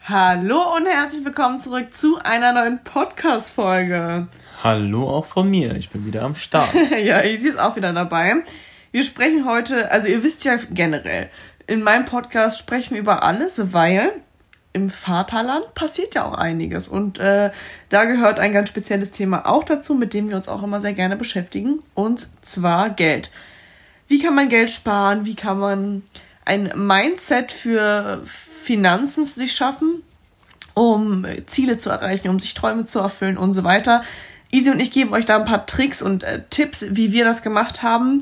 Hallo und herzlich willkommen zurück zu einer neuen Podcast-Folge. Hallo auch von mir, ich bin wieder am Start. Ja, Isi ist auch wieder dabei. Wir sprechen heute, also ihr wisst ja generell, in meinem Podcast sprechen wir über alles, weil im Vaterland passiert ja auch einiges. Und da gehört ein ganz spezielles Thema auch dazu, mit dem wir uns auch immer sehr gerne beschäftigen. Und zwar Geld. Wie kann man Geld sparen? Wie kann man ein Mindset für Finanzen sich schaffen, um Ziele zu erreichen, um sich Träume zu erfüllen und so weiter. Isi und ich geben euch da ein paar Tricks und Tipps, wie wir das gemacht haben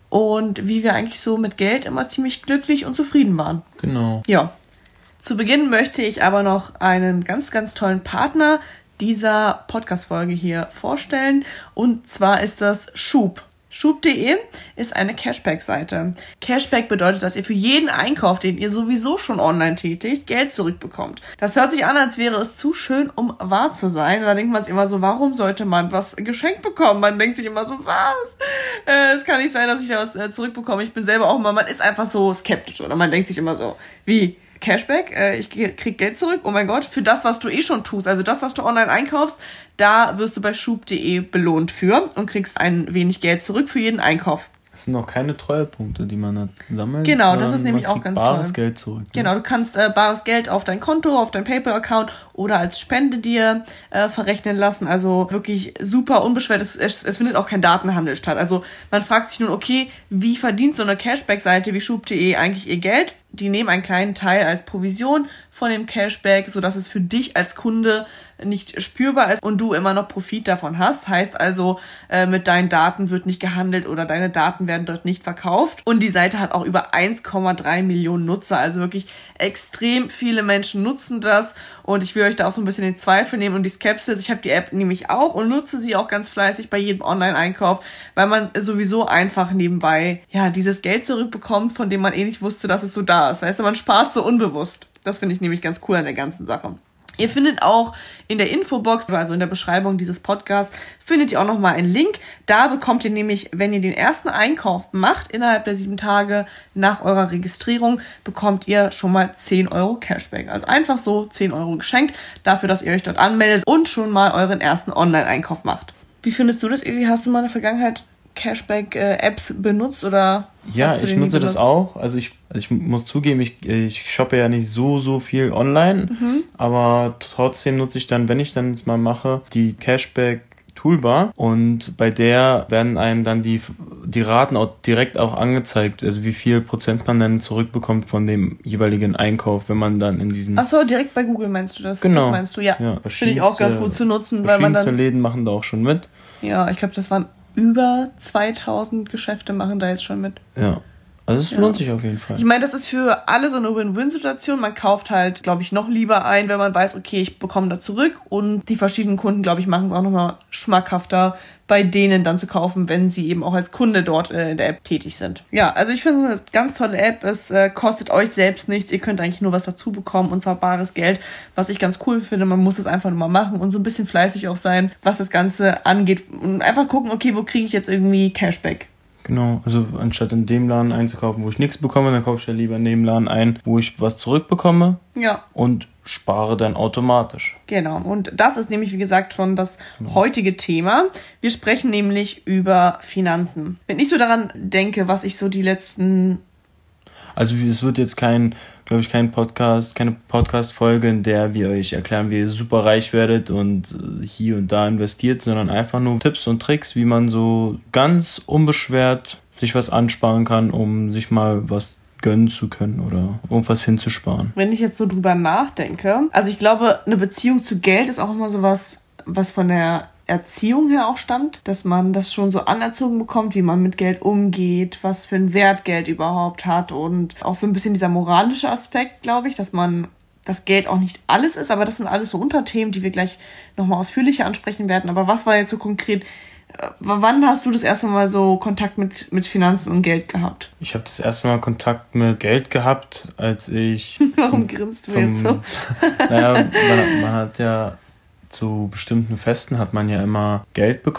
und wie wir eigentlich so mit Geld immer ziemlich glücklich und zufrieden waren. Genau. Ja. Zu Beginn möchte ich aber noch einen ganz, ganz tollen Partner dieser Podcast-Folge hier vorstellen. Und zwar ist das Schub. Schub.de ist eine Cashback-Seite. Cashback bedeutet, dass ihr für jeden Einkauf, den ihr sowieso schon online tätigt, Geld zurückbekommt. Das hört sich an, als wäre es zu schön, um wahr zu sein. Und da denkt man sich immer so, warum sollte man was geschenkt bekommen? Man denkt sich immer so, was? Es kann nicht sein, dass ich da was zurückbekomme. Ich bin selber auch immer, man ist einfach so skeptisch. Oder man denkt sich immer so, wie Cashback, ich krieg Geld zurück, oh mein Gott, für das, was du schon tust, also das, was du online einkaufst, da wirst du bei Schub.de belohnt für und kriegst ein wenig Geld zurück für jeden Einkauf. Das sind auch keine Treuepunkte, die man da sammelt. Genau, das ist nämlich auch ganz toll. Bares Geld zurück. Ne? Genau, du kannst bares Geld auf dein Konto, auf dein PayPal-Account oder als Spende dir verrechnen lassen. Also wirklich super unbeschwert. Es findet auch kein Datenhandel statt. Also man fragt sich nun, okay, wie verdient so eine Cashback-Seite wie Schub.de eigentlich ihr Geld? Die nehmen einen kleinen Teil als Provision von dem Cashback, sodass es für dich als Kunde nicht spürbar ist und du immer noch Profit davon hast. Heißt also, mit deinen Daten wird nicht gehandelt oder deine Daten werden dort nicht verkauft. Und die Seite hat auch über 1,3 Millionen Nutzer. Also wirklich extrem viele Menschen nutzen das. Und ich will euch da auch so ein bisschen den Zweifel nehmen und die Skepsis. Ich habe die App nämlich auch und nutze sie auch ganz fleißig bei jedem Online-Einkauf, weil man sowieso einfach nebenbei ja dieses Geld zurückbekommt, von dem man nicht wusste, dass es so da ist. Weißt du, man spart so unbewusst. Das finde ich nämlich ganz cool an der ganzen Sache. Ihr findet auch in der Infobox, also in der Beschreibung dieses Podcasts, findet ihr auch nochmal einen Link. Da bekommt ihr nämlich, wenn ihr den ersten Einkauf macht, innerhalb der 7 Tage nach eurer Registrierung, bekommt ihr schon mal 10 Euro Cashback. Also einfach so 10 Euro geschenkt, dafür, dass ihr euch dort anmeldet und schon mal euren ersten Online-Einkauf macht. Wie findest du das, Isi? Hast du mal in der Vergangenheit Cashback-Apps benutzt oder? Ja, ich nutze das auch. Also ich muss zugeben, ich shoppe ja nicht so viel online, aber trotzdem nutze ich dann, wenn ich dann jetzt mal mache, die Cashback Toolbar und bei der werden einem dann die Raten auch direkt auch angezeigt, also wie viel Prozent man dann zurückbekommt von dem jeweiligen Einkauf, wenn man dann in diesen... Ach so, direkt bei Google meinst du das? Genau. Das meinst du, ja. Finde ich auch ganz gut zu nutzen, weil man dann... Läden machen da auch schon mit. Ja, ich glaube, das waren über 2000 Geschäfte machen da jetzt schon mit. Ja. Also es lohnt sich auf jeden Fall. Ich meine, das ist für alle so eine Win-Win-Situation. Man kauft halt, glaube ich, noch lieber ein, wenn man weiß, okay, ich bekomme da zurück. Und die verschiedenen Kunden, glaube ich, machen es auch nochmal schmackhafter, bei denen dann zu kaufen, wenn sie eben auch als Kunde dort in der App tätig sind. Ja, also ich finde es eine ganz tolle App. Es kostet euch selbst nichts. Ihr könnt eigentlich nur was dazu bekommen, und zwar bares Geld, was ich ganz cool finde. Man muss es einfach nur mal machen und so ein bisschen fleißig auch sein, was das Ganze angeht. Und einfach gucken, okay, wo kriege ich jetzt irgendwie Cashback? Genau, also anstatt in dem Laden einzukaufen, wo ich nichts bekomme, dann kaufe ich ja lieber in dem Laden ein, wo ich was zurückbekomme. Ja. Und spare dann automatisch. Genau, und das ist nämlich, wie gesagt, schon das heutige Thema. Wir sprechen nämlich über Finanzen. Wenn ich so daran denke, was ich so die letzten... Also es wird jetzt keine Podcast-Folge, in der wir euch erklären, wie ihr super reich werdet und hier und da investiert, sondern einfach nur Tipps und Tricks, wie man so ganz unbeschwert sich was ansparen kann, um sich mal was gönnen zu können oder irgendwas hinzusparen. Wenn ich jetzt so drüber nachdenke, also ich glaube, eine Beziehung zu Geld ist auch immer so was von der Erziehung her auch stammt, dass man das schon so anerzogen bekommt, wie man mit Geld umgeht, was für einen Wert Geld überhaupt hat und auch so ein bisschen dieser moralische Aspekt, glaube ich, dass Geld auch nicht alles ist, aber das sind alles so Unterthemen, die wir gleich nochmal ausführlicher ansprechen werden. Aber was war jetzt so konkret, wann hast du das erste Mal so Kontakt mit Finanzen und Geld gehabt? Ich habe das erste Mal Kontakt mit Geld gehabt, als ich... Warum grinst du jetzt so? Naja, man hat ja... Zu bestimmten Festen hat man ja immer Geld bekommen.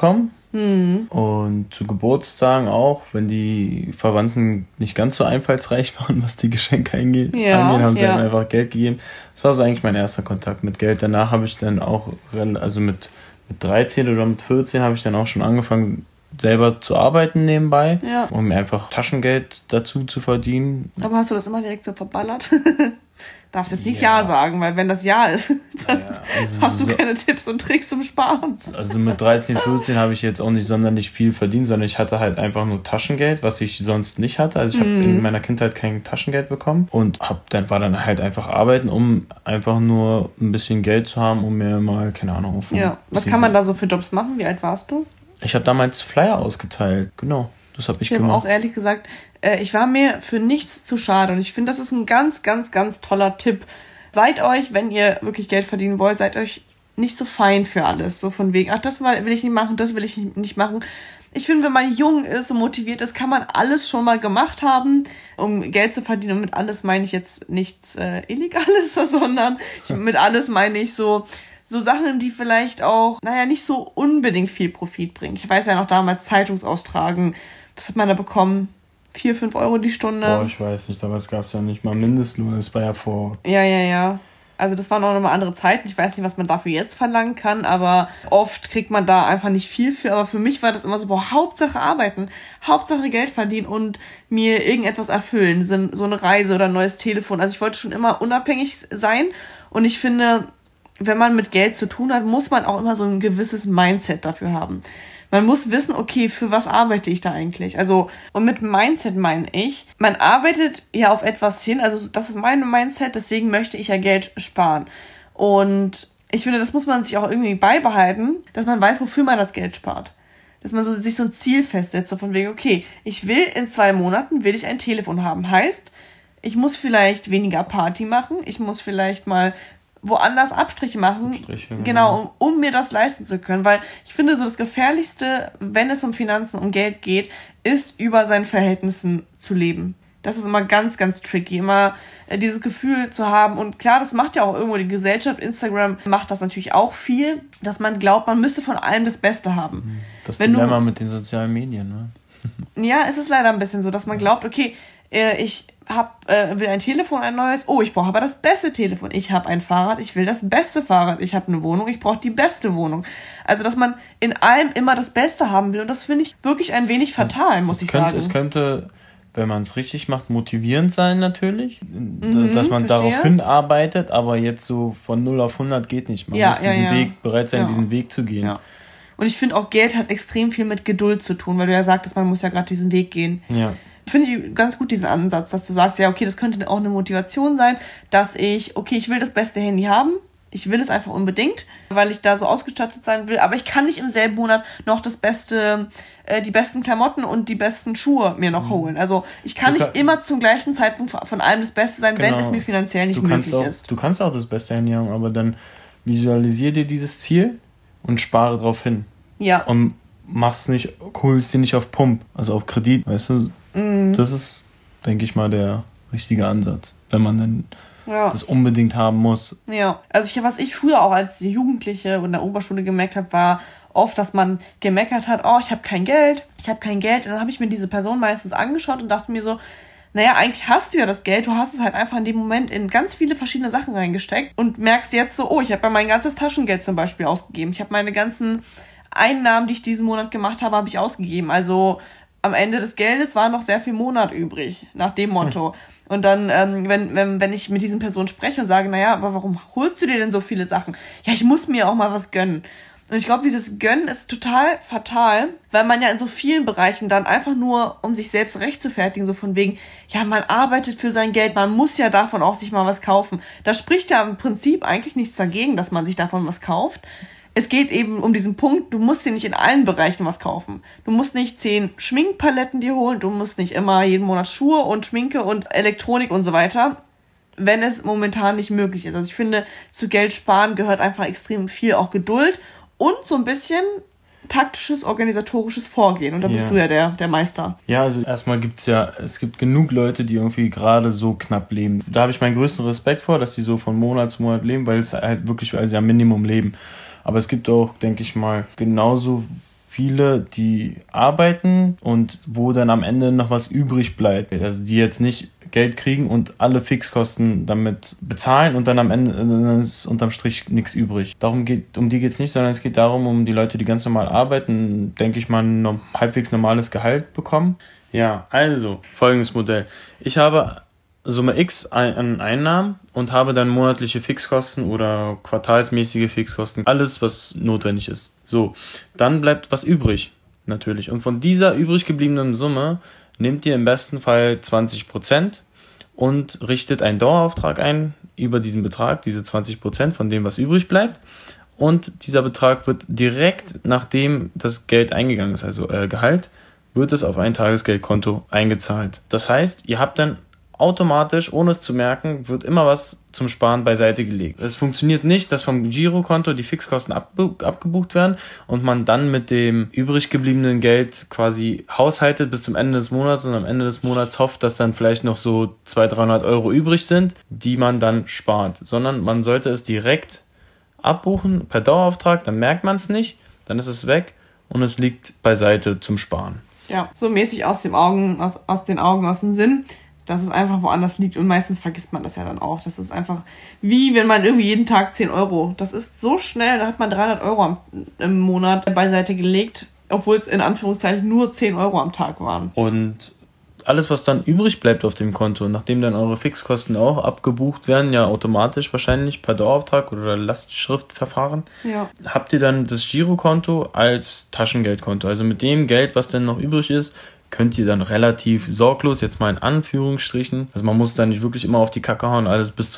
Und zu Geburtstagen auch, wenn die Verwandten nicht ganz so einfallsreich waren, was die Geschenke angehen, haben sie dann einfach Geld gegeben. Das war so eigentlich mein erster Kontakt mit Geld. Danach habe ich dann auch, also mit 13 oder mit 14 habe ich dann auch schon angefangen, selber zu arbeiten nebenbei, um mir einfach Taschengeld dazu zu verdienen. Aber hast du das immer direkt so verballert? Darfst jetzt nicht Ja sagen, weil wenn das Ja ist, dann hast du keine Tipps und Tricks zum Sparen. Also mit 13, 14 habe ich jetzt auch nicht sonderlich viel verdient, sondern ich hatte halt einfach nur Taschengeld, was ich sonst nicht hatte. Also ich habe in meiner Kindheit kein Taschengeld bekommen und war dann halt einfach arbeiten, um einfach nur ein bisschen Geld zu haben, um mir mal, keine Ahnung. Was kann man da so für Jobs machen? Wie alt warst du? Ich habe damals Flyer ausgeteilt, genau. Das habe ich gemacht. Ich habe auch ehrlich gesagt, ich war mir für nichts zu schade und ich finde, das ist ein ganz, ganz, ganz toller Tipp. Seid euch, wenn ihr wirklich Geld verdienen wollt, seid euch nicht so fein für alles. So von wegen, das will ich nicht machen, das will ich nicht machen. Ich finde, wenn man jung ist und motiviert ist, kann man alles schon mal gemacht haben, um Geld zu verdienen. Und mit alles meine ich jetzt nichts Illegales, sondern mit alles meine ich so Sachen, die vielleicht auch, nicht so unbedingt viel Profit bringen. Ich weiß ja noch damals Zeitungsaustragen. Was hat man da bekommen? 4, 5 Euro die Stunde? Boah, ich weiß nicht, damals gab es ja nicht mal Mindestlohn, das war ja vor... Ja. Also das waren auch nochmal andere Zeiten. Ich weiß nicht, was man dafür jetzt verlangen kann, aber oft kriegt man da einfach nicht viel für. Aber für mich war das immer so, Hauptsache arbeiten, Hauptsache Geld verdienen und mir irgendetwas erfüllen. So eine Reise oder ein neues Telefon. Also ich wollte schon immer unabhängig sein und ich finde, wenn man mit Geld zu tun hat, muss man auch immer so ein gewisses Mindset dafür haben. Man muss wissen, okay, für was arbeite ich da eigentlich? Also, und mit Mindset meine ich, man arbeitet ja auf etwas hin, also das ist mein Mindset, deswegen möchte ich ja Geld sparen. Und ich finde, das muss man sich auch irgendwie beibehalten, dass man weiß, wofür man das Geld spart. Dass man sich so ein Ziel festsetzt, so von wegen, okay, ich will in 2 Monaten, will ich ein Telefon haben. Heißt, ich muss vielleicht weniger Party machen, ich muss vielleicht mal woanders Abstriche machen, genau, um mir das leisten zu können, weil ich finde, so das Gefährlichste, wenn es um Finanzen, um Geld geht, ist, über seinen Verhältnissen zu leben. Das ist immer ganz, ganz tricky, immer dieses Gefühl zu haben und klar, das macht ja auch irgendwo die Gesellschaft, Instagram macht das natürlich auch viel, dass man glaubt, man müsste von allem das Beste haben. Das Dilemma mit den sozialen Medien, ne? Ja, es ist leider ein bisschen so, dass man glaubt, okay, ich will ein Telefon, ein neues. Oh, ich brauche aber das beste Telefon. Ich habe ein Fahrrad, ich will das beste Fahrrad. Ich habe eine Wohnung, ich brauche die beste Wohnung. Also, dass man in allem immer das Beste haben will. Und das finde ich wirklich ein wenig fatal, muss ich sagen. Es könnte, wenn man es richtig macht, motivierend sein natürlich. Dass man darauf hinarbeitet, aber jetzt so von 0 auf 100 geht nicht. Man muss bereit sein, diesen Weg zu gehen. Ja. Und ich finde auch, Geld hat extrem viel mit Geduld zu tun, weil du ja sagtest, man muss ja gerade diesen Weg gehen. Ja. Finde ich ganz gut, diesen Ansatz, dass du sagst, ja, okay, das könnte auch eine Motivation sein, dass ich will das beste Handy haben, ich will es einfach unbedingt, weil ich da so ausgestattet sein will, aber ich kann nicht im selben Monat noch die besten Klamotten und die besten Schuhe mir noch holen. Also ich kann nicht immer zum gleichen Zeitpunkt von allem das Beste sein, wenn es mir finanziell nicht möglich ist. Du kannst auch das beste Handy haben, aber dann visualisier dir dieses Ziel und spare drauf hin. Ja. Und holst dir nicht auf Pump, also auf Kredit, weißt du? Das ist, denke ich mal, der richtige Ansatz, wenn man dann das unbedingt haben muss. Ja, also was ich früher auch als Jugendliche und in der Oberschule gemerkt habe, war oft, dass man gemeckert hat, ich habe kein Geld. Und dann habe ich mir diese Person meistens angeschaut und dachte mir so, naja, eigentlich hast du ja das Geld, du hast es halt einfach in dem Moment in ganz viele verschiedene Sachen reingesteckt und merkst jetzt so, ich habe ja mein ganzes Taschengeld zum Beispiel ausgegeben. Ich habe meine ganzen Einnahmen, die ich diesen Monat gemacht habe, habe ich ausgegeben. Also am Ende des Geldes war noch sehr viel Monat übrig, nach dem Motto. Und dann, wenn ich mit diesen Personen spreche und sage, naja, aber warum holst du dir denn so viele Sachen? Ja, ich muss mir auch mal was gönnen. Und ich glaube, dieses Gönnen ist total fatal, weil man ja in so vielen Bereichen dann einfach nur, um sich selbst rechtfertigen, so von wegen, ja, man arbeitet für sein Geld, man muss ja davon auch sich mal was kaufen. Da spricht ja im Prinzip eigentlich nichts dagegen, dass man sich davon was kauft. Es geht eben um diesen Punkt, du musst dir nicht in allen Bereichen was kaufen. Du musst nicht 10 Schminkpaletten dir holen, du musst nicht immer jeden Monat Schuhe und Schminke und Elektronik und so weiter, wenn es momentan nicht möglich ist. Also ich finde, zu Geld sparen gehört einfach extrem viel auch Geduld und so ein bisschen taktisches, organisatorisches Vorgehen. Und da bist du ja der Meister. Ja, also erstmal es gibt genug Leute, die irgendwie gerade so knapp leben. Da habe ich meinen größten Respekt vor, dass die so von Monat zu Monat leben, weil sie am Minimum leben. Aber es gibt auch, denke ich mal, genauso viele, die arbeiten und wo dann am Ende noch was übrig bleibt. Also die jetzt nicht Geld kriegen und alle Fixkosten damit bezahlen und dann am Ende ist unterm Strich nichts übrig. Um die geht es nicht, sondern es geht darum, um die Leute, die ganz normal arbeiten, denke ich mal, ein halbwegs normales Gehalt bekommen. Ja, also folgendes Modell. Ich habe Summe X an Einnahmen und habe dann monatliche Fixkosten oder quartalsmäßige Fixkosten, alles, was notwendig ist. So, dann bleibt was übrig, natürlich. Und von dieser übrig gebliebenen Summe nehmt ihr im besten Fall 20% und richtet einen Dauerauftrag ein über diesen Betrag, diese 20% von dem, was übrig bleibt. Und dieser Betrag wird direkt, nachdem das Geld eingegangen ist, also Gehalt, wird es auf ein Tagesgeldkonto eingezahlt. Das heißt, ihr habt dann automatisch, ohne es zu merken, wird immer was zum Sparen beiseite gelegt. Es funktioniert nicht, dass vom Girokonto die Fixkosten abgebucht werden und man dann mit dem übrig gebliebenen Geld quasi haushaltet bis zum Ende des Monats und am Ende des Monats hofft, dass dann vielleicht noch so 200-300 Euro übrig sind, die man dann spart. Sondern man sollte es direkt abbuchen per Dauerauftrag, dann merkt man es nicht, dann ist es weg und es liegt beiseite zum Sparen. Ja, so mäßig aus den Augen, aus dem Sinn, dass es einfach woanders liegt und meistens vergisst man das ja dann auch. Das ist einfach wie wenn man irgendwie jeden Tag 10 Euro, das ist so schnell, da hat man 300 Euro im Monat beiseite gelegt, obwohl es in Anführungszeichen nur 10 Euro am Tag waren. Und alles, was dann übrig bleibt auf dem Konto, nachdem dann eure Fixkosten auch abgebucht werden, ja automatisch wahrscheinlich per Dauerauftrag oder Lastschriftverfahren, habt ihr dann das Girokonto als Taschengeldkonto. Also mit dem Geld, was dann noch übrig ist, könnt ihr dann relativ sorglos, jetzt mal in Anführungsstrichen, also man muss da nicht wirklich immer auf die Kacke hauen, alles bis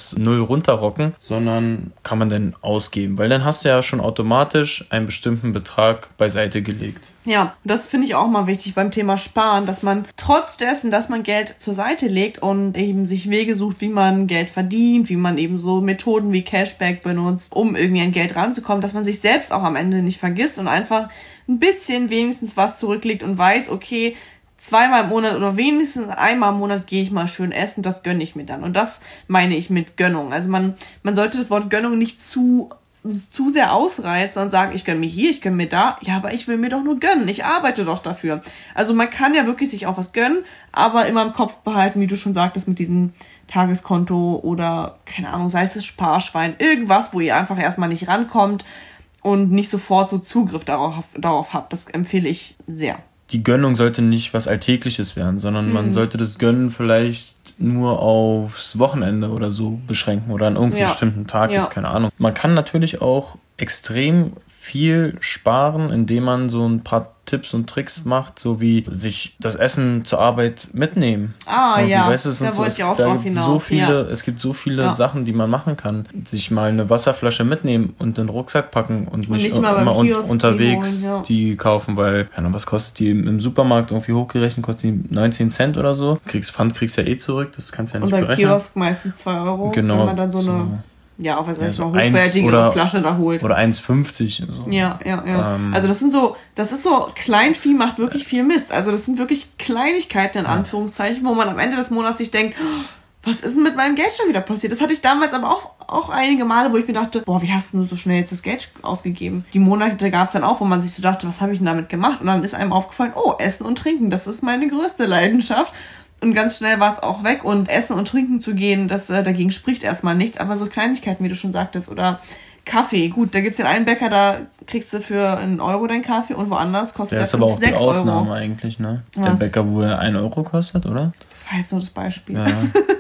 0 runterrocken, sondern kann man dann ausgeben, weil dann hast du ja schon automatisch einen bestimmten Betrag beiseite gelegt. Ja, das finde ich auch mal wichtig beim Thema Sparen, dass man trotz dessen, dass man Geld zur Seite legt und eben sich Wege sucht, wie man Geld verdient, wie man eben so Methoden wie Cashback benutzt, um irgendwie an Geld ranzukommen, dass man sich selbst auch am Ende nicht vergisst und einfach ein bisschen wenigstens was zurücklegt und weiß, okay, 2-mal im Monat oder wenigstens einmal im Monat gehe ich mal schön essen, das gönne ich mir dann. Und das meine ich mit Gönnung. Also man sollte das Wort Gönnung nicht zu sehr ausreizen und sagen, ich gönne mir hier, ich gönne mir da. Ja, aber ich will mir doch nur gönnen. Ich arbeite doch dafür. Also man kann ja wirklich sich auch was gönnen, aber immer im Kopf behalten, wie du schon sagtest, mit diesem Tageskonto oder, keine Ahnung, sei es das Sparschwein, irgendwas, wo ihr einfach erstmal nicht rankommt und nicht sofort so Zugriff darauf habt. Das empfehle ich sehr. Die Gönnung sollte nicht was Alltägliches werden, sondern man sollte das Gönnen vielleicht nur aufs Wochenende oder so beschränken oder an irgendeinem bestimmten Tag, jetzt keine Ahnung. Man kann natürlich auch extrem viel sparen, indem man so ein paar Tipps und Tricks macht, so wie sich das Essen zur Arbeit mitnehmen. Weißt du, da wollte ich auch drauf hinaus. Es gibt so viele Sachen, die man machen kann. Sich mal eine Wasserflasche mitnehmen und in den Rucksack packen und nicht immer unterwegs die kaufen, weil, keine Ahnung, was kostet die im Supermarkt irgendwie hochgerechnet, kostet die 19 Cent oder so. Pfand kriegst ja zurück, das kannst du ja nicht berechnen. Und beim Kiosk meistens 2 Euro, genau, wenn man dann so eine... Ja, auch wenn es noch hochwertige Flasche da holt. Oder 1,50. So. Ja. Also das ist so, Kleinvieh macht wirklich viel Mist. Also das sind wirklich Kleinigkeiten in Anführungszeichen, wo man am Ende des Monats sich denkt, was ist denn mit meinem Geld schon wieder passiert? Das hatte ich damals aber auch einige Male, wo ich mir dachte, wie hast du so schnell jetzt das Geld ausgegeben? Die Monate gab es dann auch, wo man sich so dachte, was habe ich denn damit gemacht? Und dann ist einem aufgefallen, Essen und Trinken, das ist meine größte Leidenschaft. Und ganz schnell war es auch weg und essen und trinken zu gehen, dagegen spricht erstmal nichts. Aber so Kleinigkeiten, wie du schon sagtest, oder Kaffee. Gut, da gibt's den einen Bäcker, da kriegst du für 1 Euro deinen Kaffee und woanders kostet der 5, 6 Euro. Das ist aber auch die Ausnahme eigentlich, ne? Der Bäcker, wo er 1 Euro kostet, oder? Das war jetzt nur das Beispiel. Ja.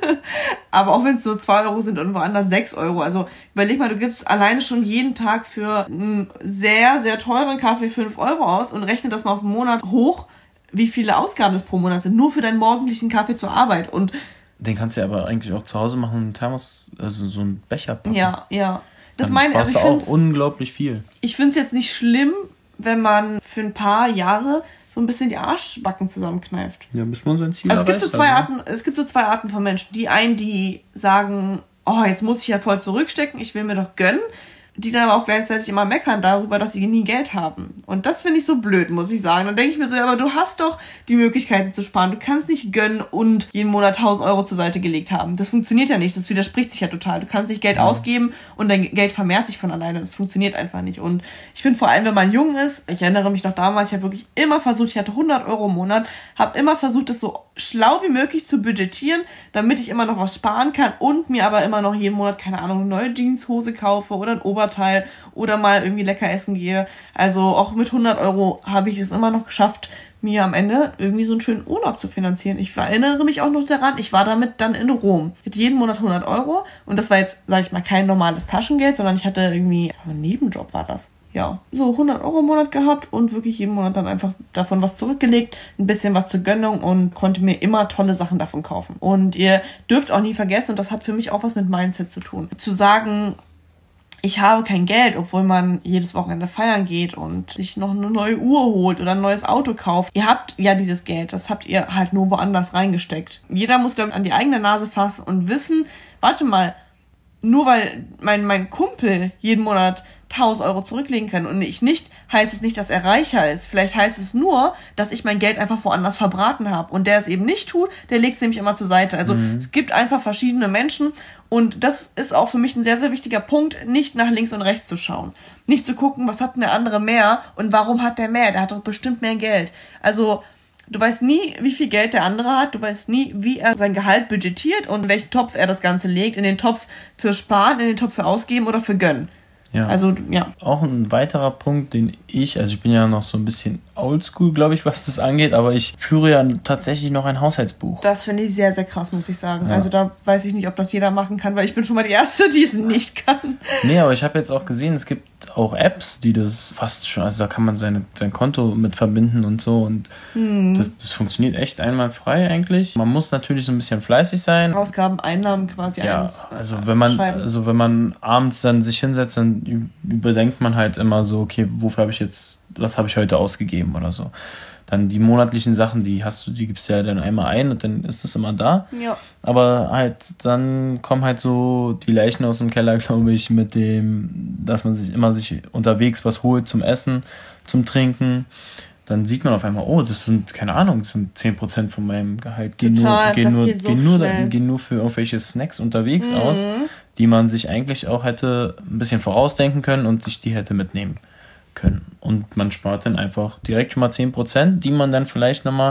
Aber auch wenn es nur 2 Euro sind und woanders 6 Euro. Also überleg mal, du gibst alleine schon jeden Tag für einen sehr, sehr teuren Kaffee 5 Euro aus und rechne das mal auf einen Monat hoch, wie viele Ausgaben das pro Monat sind, nur für deinen morgendlichen Kaffee zur Arbeit. Und den kannst du ja aber eigentlich auch zu Hause machen, einen Thermos, also so einen Becher packen. Ja. Das sparst du auch unglaublich viel. Ich finde es jetzt nicht schlimm, wenn man für ein paar Jahre so ein bisschen die Arschbacken zusammenkneift. Ja, bis man sein Ziel erreicht. Es gibt so zwei Arten von Menschen. Die einen, die sagen, jetzt muss ich ja voll zurückstecken, ich will mir doch gönnen. die dann aber auch gleichzeitig immer meckern darüber, dass sie nie Geld haben. Und das finde ich so blöd, muss ich sagen. Dann denke ich mir so, ja, aber du hast doch die Möglichkeiten zu sparen. Du kannst nicht gönnen und jeden Monat 1.000 Euro zur Seite gelegt haben. Das funktioniert ja nicht. Das widerspricht sich ja total. Du kannst nicht Geld ausgeben und dein Geld vermehrt sich von alleine. Das funktioniert einfach nicht. Und ich finde vor allem, wenn man jung ist, ich erinnere mich noch damals, ich habe wirklich immer versucht, ich hatte 100 Euro im Monat, habe immer versucht, das so schlau wie möglich zu budgetieren, damit ich immer noch was sparen kann und mir aber immer noch jeden Monat, keine Ahnung, eine neue Jeanshose kaufe oder ein Oberteil oder mal irgendwie lecker essen gehe. Also auch mit 100 Euro habe ich es immer noch geschafft, mir am Ende irgendwie so einen schönen Urlaub zu finanzieren. Ich erinnere mich auch noch daran, ich war damit dann in Rom. Ich hatte jeden Monat 100 Euro und das war jetzt, sage ich mal, kein normales Taschengeld, sondern ich hatte irgendwie, so ein Nebenjob war das. Ja, so 100 Euro im Monat gehabt und wirklich jeden Monat dann einfach davon was zurückgelegt, ein bisschen was zur Gönnung und konnte mir immer tolle Sachen davon kaufen. Und ihr dürft auch nie vergessen, und das hat für mich auch was mit Mindset zu tun, zu sagen, ich habe kein Geld, obwohl man jedes Wochenende feiern geht und sich noch eine neue Uhr holt oder ein neues Auto kauft. Ihr habt ja dieses Geld, das habt ihr halt nur woanders reingesteckt. Jeder muss, glaube ich, an die eigene Nase fassen und wissen, warte mal, nur weil mein Kumpel jeden Monat 1.000 Euro zurücklegen kann und ich nicht, heißt es nicht, dass er reicher ist. Vielleicht heißt es nur, dass ich mein Geld einfach woanders verbraten habe. Und der es eben nicht tut, der legt es nämlich immer zur Seite. Also es gibt einfach verschiedene Menschen und das ist auch für mich ein sehr, sehr wichtiger Punkt, nicht nach links und rechts zu schauen. Nicht zu gucken, was hat denn der andere mehr und warum hat der mehr? Der hat doch bestimmt mehr Geld. Also du weißt nie, wie viel Geld der andere hat. Du weißt nie, wie er sein Gehalt budgetiert und in welchen Topf er das Ganze legt. In den Topf für Sparen, in den Topf für Ausgeben oder für Gönnen. Ja. Also, ja. Auch ein weiterer Punkt, also ich bin ja noch so ein bisschen oldschool, glaube ich, was das angeht, aber ich führe ja tatsächlich noch ein Haushaltsbuch. Das finde ich sehr, sehr krass, muss ich sagen. Ja. Also da weiß ich nicht, ob das jeder machen kann, weil ich bin schon mal die Erste, die es nicht kann. Nee, aber ich habe jetzt auch gesehen, es gibt auch Apps, die das fast schon, also da kann man sein Konto mit verbinden und so und das funktioniert echt einwandfrei eigentlich. Man muss natürlich so ein bisschen fleißig sein. Ausgaben, Einnahmen quasi. Ja, also wenn man abends dann sich hinsetzt, dann überdenkt man halt immer so, okay, was habe ich heute ausgegeben oder so. Dann die monatlichen Sachen, die gibst du ja dann einmal ein und dann ist das immer da. Ja. Aber halt, dann kommen halt so die Leichen aus dem Keller, glaube ich, mit dem, dass man sich unterwegs was holt zum Essen, zum Trinken. Dann sieht man auf einmal, oh, das sind, keine Ahnung, das sind 10% von meinem Gehalt. Gehen nur für irgendwelche Snacks unterwegs aus, die man sich eigentlich auch hätte ein bisschen vorausdenken können und sich die hätte mitnehmen können. Und man spart dann einfach direkt schon mal 10%, die man dann vielleicht nochmal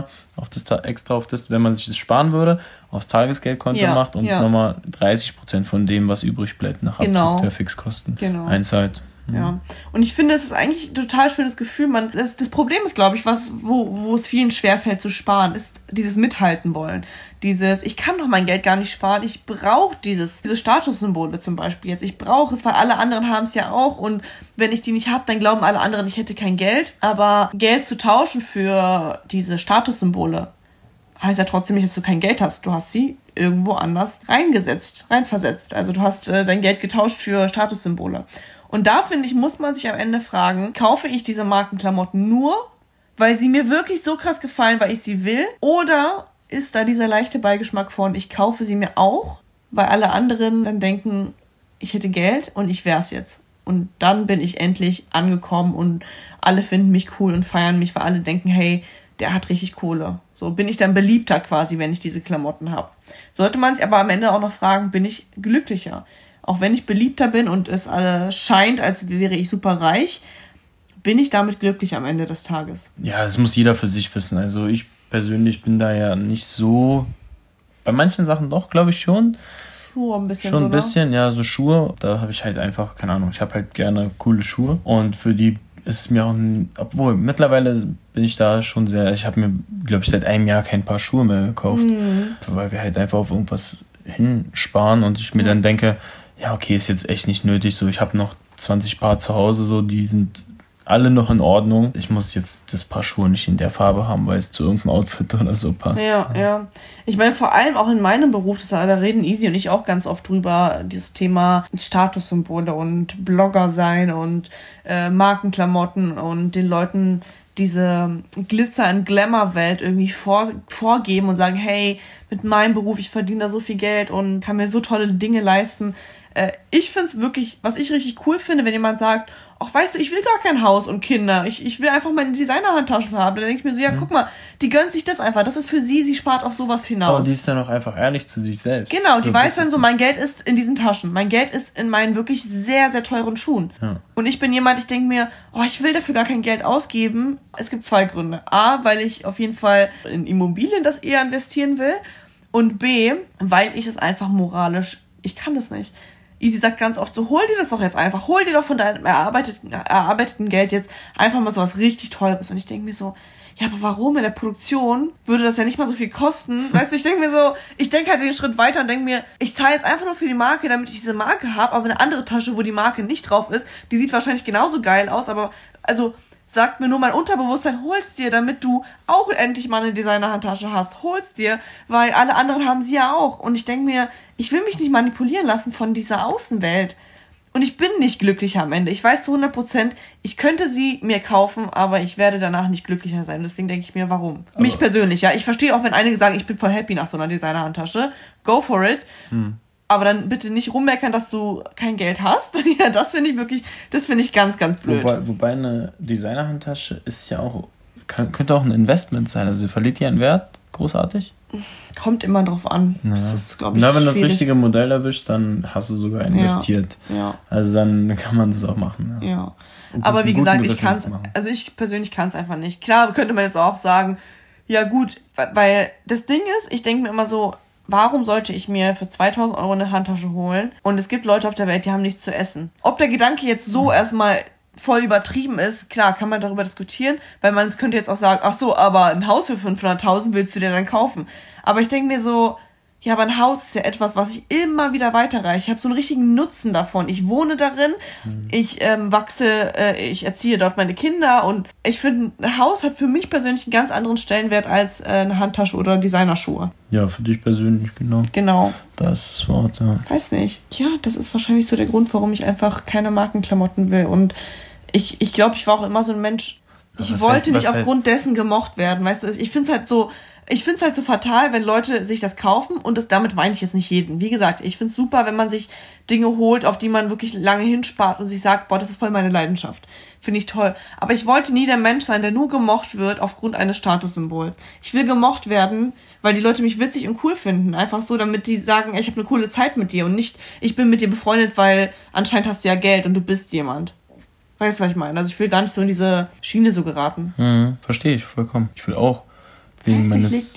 wenn man sich das sparen würde, aufs Tagesgeldkonto macht und nochmal 30% von dem, was übrig bleibt, nach Abzug der Fixkosten einzahlt. Ja. Und ich finde, es ist eigentlich ein total schönes Gefühl. Das Problem ist, glaube ich, wo es vielen schwerfällt zu sparen, ist dieses Mithalten wollen. Ich kann doch mein Geld gar nicht sparen. Ich brauche diese Statussymbole zum Beispiel jetzt. Ich brauche es, weil alle anderen haben es ja auch. Und wenn ich die nicht habe, dann glauben alle anderen, ich hätte kein Geld. Aber Geld zu tauschen für diese Statussymbole heißt ja trotzdem nicht, dass du kein Geld hast. Du hast sie irgendwo anders reinversetzt. Also du hast dein Geld getauscht für Statussymbole. Und da, finde ich, muss man sich am Ende fragen, kaufe ich diese Markenklamotten nur, weil sie mir wirklich so krass gefallen, weil ich sie will? Oder ist da dieser leichte Beigeschmack von, ich kaufe sie mir auch, weil alle anderen dann denken, ich hätte Geld und ich wär's jetzt. Und dann bin ich endlich angekommen und alle finden mich cool und feiern mich, weil alle denken, hey, der hat richtig Kohle. So bin ich dann beliebter quasi, wenn ich diese Klamotten habe. Sollte man sich aber am Ende auch noch fragen, bin ich glücklicher? Auch wenn ich beliebter bin und es scheint, als wäre ich super reich, bin ich damit glücklich am Ende des Tages. Ja, das muss jeder für sich wissen. Also ich persönlich bin da ja nicht so, bei manchen Sachen doch, glaube ich schon. Schuhe ein bisschen. Schon ein bisschen, ja, so Schuhe. Da habe ich halt einfach, keine Ahnung, ich habe halt gerne coole Schuhe. Und für die ist es mir auch obwohl, mittlerweile bin ich da schon sehr, ich habe mir, glaube ich, seit einem Jahr kein Paar Schuhe mehr gekauft. Weil wir halt einfach auf irgendwas hinsparen und ich mir dann denke, ja, okay, ist jetzt echt nicht nötig, so ich habe noch 20 Paar zu Hause, so die sind alle noch in Ordnung. Ich muss jetzt das Paar Schuhe nicht in der Farbe haben, weil es zu irgendeinem Outfit oder so passt. Ja. Ich meine, vor allem auch in meinem Beruf, da reden Easy und ich auch ganz oft drüber, dieses Thema Statussymbole und Blogger sein und Markenklamotten und den Leuten diese Glitzer- und Glamour-Welt irgendwie vorgeben und sagen, hey, mit meinem Beruf, ich verdiene da so viel Geld und kann mir so tolle Dinge leisten. Ich finde es wirklich, was ich richtig cool finde, wenn jemand sagt, ach, weißt du, ich will gar kein Haus und Kinder, ich will einfach meine Designer-Handtaschen haben. Dann denke ich mir so, ja, guck mal, die gönnt sich das einfach. Das ist für sie spart auf sowas hinaus. Aber die ist dann auch einfach ehrlich zu sich selbst. Genau, die weiß dann so, mein Geld ist in diesen Taschen. Mein Geld ist in meinen wirklich sehr, sehr teuren Schuhen. Ja. Und ich bin jemand, ich denke mir, oh, ich will dafür gar kein Geld ausgeben. Es gibt 2 Gründe. A, weil ich auf jeden Fall in Immobilien das eher investieren will. Und B, weil ich es einfach moralisch, ich kann das nicht. Easy sagt ganz oft so, hol dir das doch jetzt einfach, hol dir doch von deinem erarbeiteten Geld jetzt einfach mal so was richtig Teures. Und ich denke mir so, ja, aber warum? In der Produktion würde das ja nicht mal so viel kosten. Weißt du, ich denke mir so, ich denke halt den Schritt weiter und denke mir, ich zahle jetzt einfach nur für die Marke, damit ich diese Marke habe, aber eine andere Tasche, wo die Marke nicht drauf ist, die sieht wahrscheinlich genauso geil aus, aber also sagt mir nur mein Unterbewusstsein, hol's dir, damit du auch endlich mal eine Designer-Handtasche hast. Hol's dir, weil alle anderen haben sie ja auch. Und ich denke mir, ich will mich nicht manipulieren lassen von dieser Außenwelt. Und ich bin nicht glücklicher am Ende. Ich weiß zu 100%, ich könnte sie mir kaufen, aber ich werde danach nicht glücklicher sein. Deswegen denke ich mir, warum? Aber mich persönlich, ja. Ich verstehe auch, wenn einige sagen, ich bin voll happy nach so einer Designer-Handtasche. Go for it. Aber dann bitte nicht rummeckern, dass du kein Geld hast. Ja, das finde ich ganz, ganz blöd. Wobei eine Designer-Handtasche ist ja auch, könnte auch ein Investment sein. Also sie verliert ja einen Wert, großartig. Kommt immer drauf an. Ja. Das ist, glaube ich, wenn du das richtige Modell erwischst, dann hast du sogar investiert. Ja. Also dann kann man das auch machen. Ja. Aber wie gesagt, ich persönlich kann es einfach nicht. Klar, könnte man jetzt auch sagen, ja gut, weil das Ding ist, ich denke mir immer so, warum sollte ich mir für 2.000 € eine Handtasche holen? Und es gibt Leute auf der Welt, die haben nichts zu essen. Ob der Gedanke jetzt so erstmal voll übertrieben ist, klar, kann man darüber diskutieren, weil man könnte jetzt auch sagen, ach so, aber ein Haus für 500.000 willst du dir dann kaufen? Aber ich denke mir so, ja, aber ein Haus ist ja etwas, was ich immer wieder weiterreiche. Ich habe so einen richtigen Nutzen davon. Ich wohne darin, ich ich erziehe dort meine Kinder und ich finde, ein Haus hat für mich persönlich einen ganz anderen Stellenwert als eine Handtasche oder Designerschuhe. Ja, für dich persönlich, genau. Genau. Das ist das Wort, ja. Weiß nicht. Ja, das ist wahrscheinlich so der Grund, warum ich einfach keine Markenklamotten will. Und ich glaube, ich war auch immer so ein Mensch, ich wollte nicht aufgrund dessen gemocht werden. Weißt du, ich finde es halt so fatal, wenn Leute sich das kaufen und damit meine ich jetzt nicht jeden. Wie gesagt, ich finde es super, wenn man sich Dinge holt, auf die man wirklich lange hinspart und sich sagt, boah, das ist voll meine Leidenschaft. Finde ich toll. Aber ich wollte nie der Mensch sein, der nur gemocht wird aufgrund eines Statussymbols. Ich will gemocht werden, weil die Leute mich witzig und cool finden. Einfach so, damit die sagen, ey, ich habe eine coole Zeit mit dir und nicht, ich bin mit dir befreundet, weil anscheinend hast du ja Geld und du bist jemand. Weißt du, was ich meine? Also ich will gar nicht so in diese Schiene so geraten. Verstehe ich vollkommen. Ich will auch wegen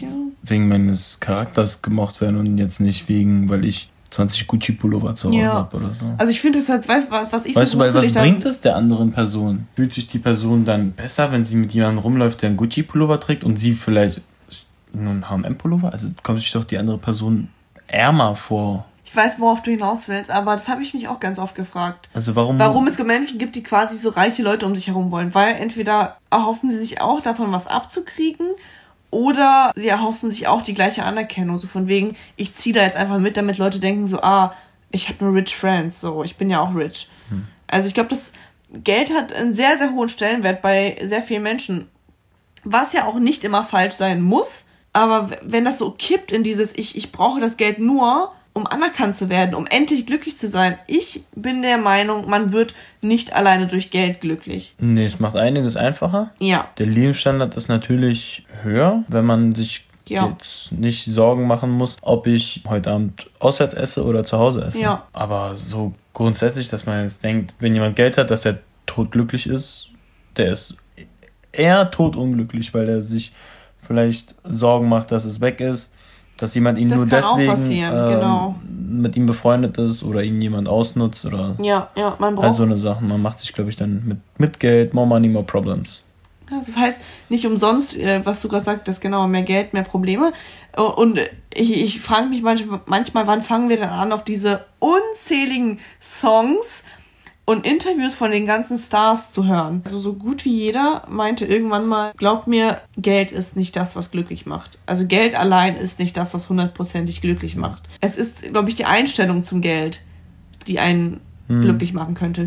meines Charakters gemocht werden und jetzt nicht weil ich 20 Gucci-Pullover zu Hause habe oder so. Also ich finde es halt, was bringt es der anderen Person? Fühlt sich die Person dann besser, wenn sie mit jemandem rumläuft, der einen Gucci-Pullover trägt und sie vielleicht nur einen H&M-Pullover? Also kommt sich doch die andere Person ärmer vor. Ich weiß, worauf du hinaus willst, aber das habe ich mich auch ganz oft gefragt. Also warum es Menschen gibt, die quasi so reiche Leute um sich herum wollen. Weil entweder erhoffen sie sich auch davon, was abzukriegen, oder sie erhoffen sich auch die gleiche Anerkennung. So von wegen, ich ziehe da jetzt einfach mit, damit Leute denken so, ich habe nur rich friends, so, ich bin ja auch rich. Also ich glaube, das Geld hat einen sehr, sehr hohen Stellenwert bei sehr vielen Menschen. Was ja auch nicht immer falsch sein muss, aber wenn das so kippt in dieses, ich brauche das Geld nur, um anerkannt zu werden, um endlich glücklich zu sein. Ich bin der Meinung, man wird nicht alleine durch Geld glücklich. Nee, es macht einiges einfacher. Ja. Der Lebensstandard ist natürlich höher, wenn man sich jetzt nicht Sorgen machen muss, ob ich heute Abend auswärts esse oder zu Hause esse. Ja. Aber so grundsätzlich, dass man jetzt denkt, wenn jemand Geld hat, dass er todglücklich ist, der ist eher todunglücklich, weil er sich vielleicht Sorgen macht, dass es weg ist, dass jemand ihn nur deswegen mit ihm befreundet ist oder ihn jemand ausnutzt oder man braucht so eine Sache. Man macht sich, glaube ich, dann mit Geld, more money, more problems. Ja, das heißt, nicht umsonst, was du gerade sagtest, genau, mehr Geld, mehr Probleme. Und ich frage mich manchmal, wann fangen wir denn an, auf diese unzähligen Songs und Interviews von den ganzen Stars zu hören. Also so gut wie jeder meinte irgendwann mal, glaubt mir, Geld ist nicht das, was glücklich macht. Also Geld allein ist nicht das, was 100%ig glücklich macht. Es ist, glaube ich, die Einstellung zum Geld, die einen glücklich machen könnte.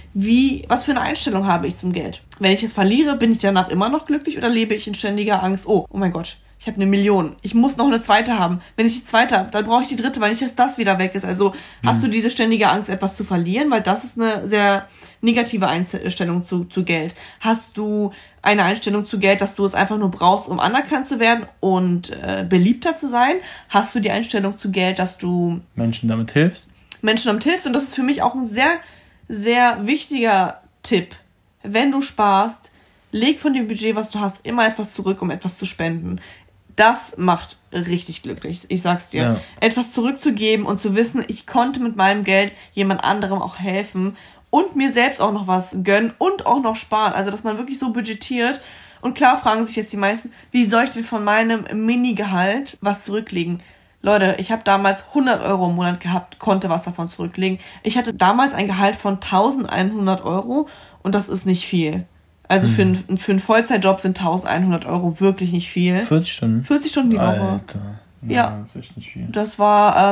Was für eine Einstellung habe ich zum Geld? Wenn ich es verliere, bin ich danach immer noch glücklich oder lebe ich in ständiger Angst? Oh mein Gott, ich ich habe eine Million. Ich muss noch eine zweite haben. Wenn ich die zweite habe, dann brauche ich die dritte, weil nicht, dass das wieder weg ist. Also hast du diese ständige Angst, etwas zu verlieren, weil das ist eine sehr negative Einstellung zu Geld. Hast du eine Einstellung zu Geld, dass du es einfach nur brauchst, um anerkannt zu werden und beliebter zu sein? Hast du die Einstellung zu Geld, dass du Menschen damit hilfst? Und das ist für mich auch ein sehr, sehr wichtiger Tipp. Wenn du sparst, leg von dem Budget, was du hast, immer etwas zurück, um etwas zu spenden. Das macht richtig glücklich, ich sag's dir. Ja. Etwas zurückzugeben und zu wissen, ich konnte mit meinem Geld jemand anderem auch helfen und mir selbst auch noch was gönnen und auch noch sparen. Also, dass man wirklich so budgetiert. Und klar fragen sich jetzt die meisten, wie soll ich denn von meinem Mini-Gehalt was zurücklegen? Leute, ich habe damals 100 Euro im Monat gehabt, konnte was davon zurücklegen. Ich hatte damals ein Gehalt von 1100 Euro und das ist nicht viel. Also für einen Vollzeitjob sind 1100 Euro wirklich nicht viel. 40 Stunden? 40 Stunden die Woche. Alter. Ja. Das ist echt nicht viel. Das war,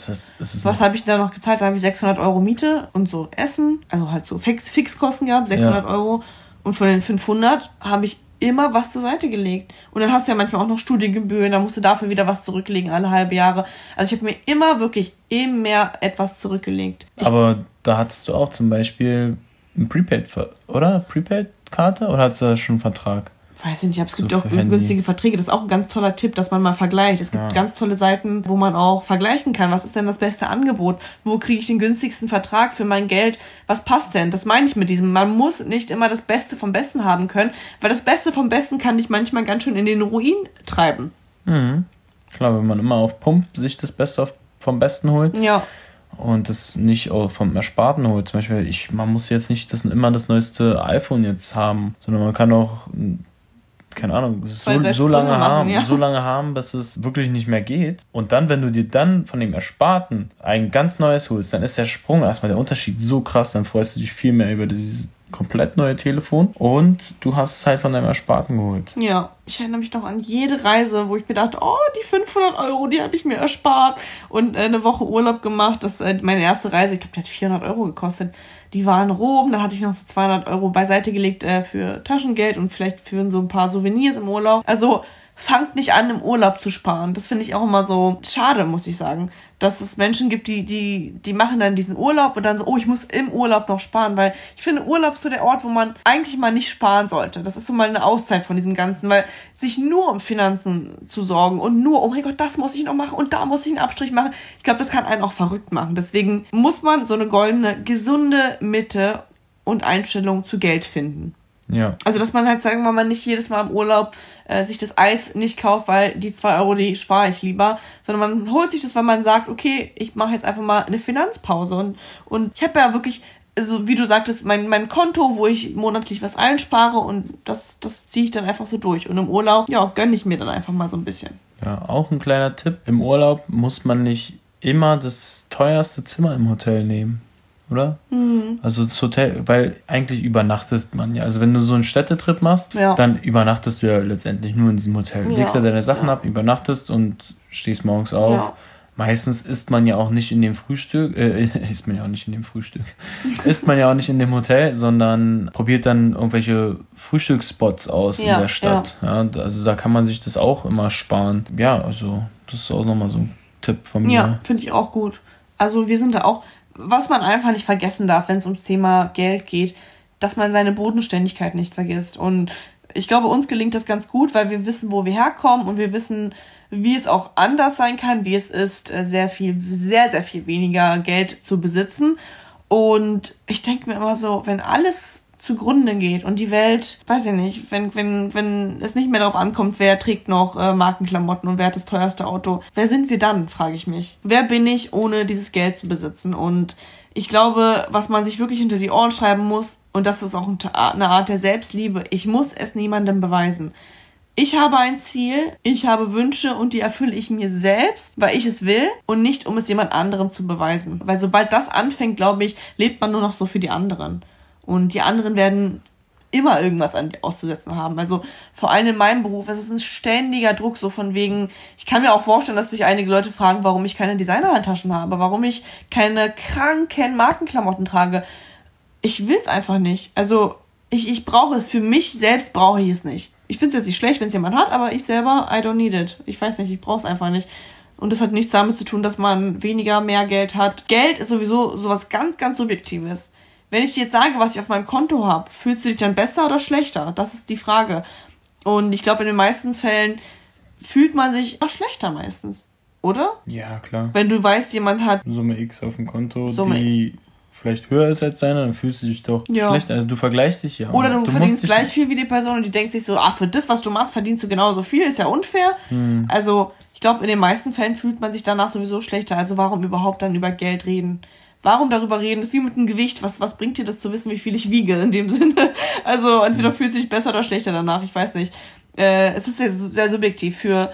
was habe ich da noch gezahlt? Da habe ich 600 Euro Miete und so Essen, also halt so Fixkosten gehabt, 600 Euro. Und von den 500 habe ich immer was zur Seite gelegt. Und dann hast du ja manchmal auch noch Studiengebühren, dann musst du dafür wieder was zurücklegen, alle halbe Jahre. Also ich habe mir immer wirklich immer etwas zurückgelegt. Aber da hattest du auch zum Beispiel ein Prepaid, oder? Prepaid-Karte? Oder hattest du da schon einen Vertrag? Weiß ich nicht, aber es gibt ja auch günstige Verträge. Das ist auch ein ganz toller Tipp, dass man mal vergleicht. Es gibt ganz tolle Seiten, wo man auch vergleichen kann. Was ist denn das beste Angebot? Wo kriege ich den günstigsten Vertrag für mein Geld? Was passt denn? Das meine ich mit diesem. Man muss nicht immer das Beste vom Besten haben können, weil das Beste vom Besten kann dich manchmal ganz schön in den Ruin treiben. Mhm. Klar, wenn man immer auf Pump sich das Beste vom Besten holt. Ja. Und das nicht auch vom Ersparten holt. Zum Beispiel, man muss jetzt nicht immer das neueste iPhone jetzt haben, sondern man kann auch, keine Ahnung, so lange haben, bis es wirklich nicht mehr geht. Und dann, wenn du dir dann von dem Ersparten ein ganz neues holst, dann ist der Sprung erstmal, der Unterschied so krass, dann freust du dich viel mehr über dieses komplett neue Telefon und du hast es halt von deinem Ersparten geholt. Ja, ich erinnere mich noch an jede Reise, wo ich mir dachte, oh, die 500 Euro, die habe ich mir erspart und eine Woche Urlaub gemacht. Das meine erste Reise, ich glaube, die hat 400 Euro gekostet. Die war in Rom, dann hatte ich noch so 200 Euro beiseite gelegt für Taschengeld und vielleicht für so ein paar Souvenirs im Urlaub. Also fangt nicht an, im Urlaub zu sparen. Das finde ich auch immer so schade, muss ich sagen. Dass es Menschen gibt, die machen dann diesen Urlaub und dann so, oh, ich muss im Urlaub noch sparen, weil ich finde, Urlaub ist so der Ort, wo man eigentlich mal nicht sparen sollte. Das ist so mal eine Auszeit von diesem Ganzen, weil sich nur um Finanzen zu sorgen und nur, oh mein Gott, das muss ich noch machen und da muss ich einen Abstrich machen, ich glaube, das kann einen auch verrückt machen. Deswegen muss man so eine goldene, gesunde Mitte und Einstellung zu Geld finden. Ja. Also, dass man halt, sagen wir mal, nicht jedes Mal im Urlaub sich das Eis nicht kauft, weil die 2 Euro, die spare ich lieber, sondern man holt sich das, weil man sagt, okay, ich mache jetzt einfach mal eine Finanzpause. Und ich habe ja wirklich, also wie du sagtest, mein Konto, wo ich monatlich was einspare und das ziehe ich dann einfach so durch. Und im Urlaub, ja, gönne ich mir dann einfach mal so ein bisschen. Ja, auch ein kleiner Tipp. Im Urlaub muss man nicht immer das teuerste Zimmer im Hotel nehmen. Oder? Mhm. Also das Hotel, weil eigentlich übernachtest man ja. Also wenn du so einen Städtetrip machst, dann übernachtest du ja letztendlich nur in diesem Hotel. Du legst ja deine Sachen ab, übernachtest und stehst morgens auf. Ja. Meistens isst man ja auch nicht in dem Frühstück, isst man ja auch nicht in dem Hotel, sondern probiert dann irgendwelche Frühstücksspots aus in der Stadt. Ja. Ja, also da kann man sich das auch immer sparen. Ja, also das ist auch nochmal so ein Tipp von mir. Ja, finde ich auch gut. Also wir sind da auch, was man einfach nicht vergessen darf, wenn es ums Thema Geld geht, dass man seine Bodenständigkeit nicht vergisst. Und ich glaube, uns gelingt das ganz gut, weil wir wissen, wo wir herkommen und wir wissen, wie es auch anders sein kann, wie es ist, sehr, sehr viel weniger Geld zu besitzen. Und ich denke mir immer so, wenn alles zugrunde geht und die Welt, weiß ich nicht, wenn es nicht mehr darauf ankommt, wer trägt noch Markenklamotten und wer hat das teuerste Auto, wer sind wir dann, frage ich mich. Wer bin ich, ohne dieses Geld zu besitzen? Und ich glaube, was man sich wirklich hinter die Ohren schreiben muss, und das ist auch eine Art der Selbstliebe, ich muss es niemandem beweisen. Ich habe ein Ziel, ich habe Wünsche und die erfülle ich mir selbst, weil ich es will und nicht, um es jemand anderem zu beweisen. Weil sobald das anfängt, glaube ich, lebt man nur noch so für die anderen. Und die anderen werden immer irgendwas auszusetzen haben. Also vor allem in meinem Beruf, es ist ein ständiger Druck, so von wegen, ich kann mir auch vorstellen, dass sich einige Leute fragen, warum ich keine Designerhandtaschen habe, warum ich keine kranken Markenklamotten trage. Ich will es einfach nicht. Also ich brauche es. Für mich selbst brauche ich es nicht. Ich finde es jetzt nicht schlecht, wenn es jemand hat, aber ich selber, I don't need it. Ich weiß nicht, ich brauche es einfach nicht. Und das hat nichts damit zu tun, dass man weniger, mehr Geld hat. Geld ist sowieso sowas ganz, ganz Subjektives. Wenn ich dir jetzt sage, was ich auf meinem Konto habe, fühlst du dich dann besser oder schlechter? Das ist die Frage. Und ich glaube, in den meisten Fällen fühlt man sich auch schlechter meistens. Oder? Ja, klar. Wenn du weißt, jemand hat Summe X auf dem Konto, die vielleicht höher ist als deine, dann fühlst du dich doch schlecht. Also du vergleichst dich ja. Oder du verdienst gleich viel wie die Person und die denkt sich so, für das, was du machst, verdienst du genauso viel, ist ja unfair. Also ich glaube, in den meisten Fällen fühlt man sich danach sowieso schlechter. Also warum überhaupt dann über Geld reden? Warum darüber reden? Das ist wie mit dem Gewicht. Was bringt dir das zu wissen, wie viel ich wiege in dem Sinne? Also entweder fühlst du dich besser oder schlechter danach, ich weiß nicht. Es ist sehr, sehr subjektiv. Für